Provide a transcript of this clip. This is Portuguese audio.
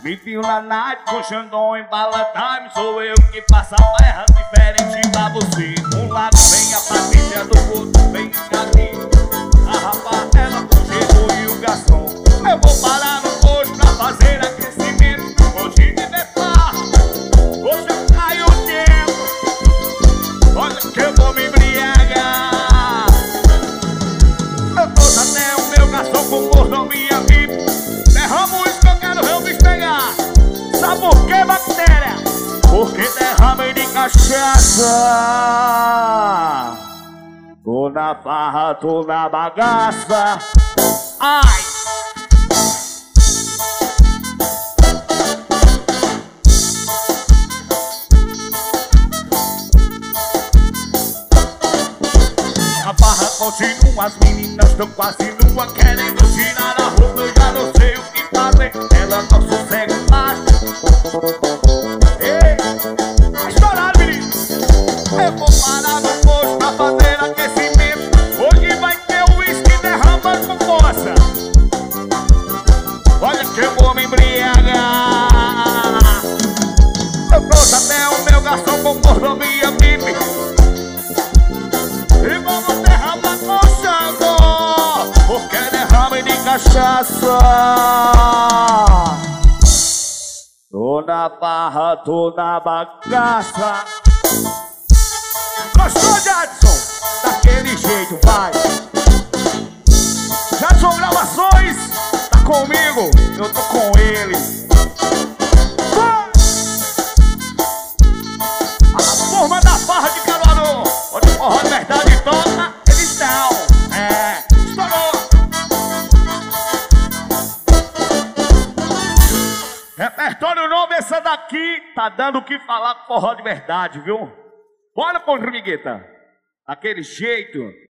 Me viu na night com Xandão em bala time. Sou eu que passo a terra diferente pra você. Um lado vem a patrícia, do outro vem aqui a rapaziada com jeito e o garçom. Eu vou parar no posto pra fazer aquecimento. Hoje de ver farra, hoje eu caio o tempo. Olha que eu vou me embriagar. Eu trouxe até o meu garçom com mordomia VIP. Derramo isso que eu quero ver o bicho pegar. Sabe por que, bactéria? Porque derrama de cachaça. Tô na farra, tô na bagaça. Ai! A farra continua, as meninas estão quase nuas, querendo tirar a roupa, eu já não sei o que fazer. Ela não sossega mais. Ei, estourado, menino. Eu vou parar no posto pra fazer aquecimento. Hoje vai ter o uísque derramando com força. Olha que eu vou me embriagar. Eu trouxe até o meu garçom com mordomia VIP. E vamos derramar com Xandão, porque derrama de cachaça. Tô na barra, tô na bagaça. Gostou, Jadson? Daquele jeito, vai. Jadson Gravações, tá comigo? Eu tô com ele. Vai! A turma da farra de Caruaru, onde o forró de verdade toca, eles estão. Estourou. Repertório novo, essa daqui tá dando o que falar com forró de verdade, viu? Bora, Formigueta. Aquele jeito.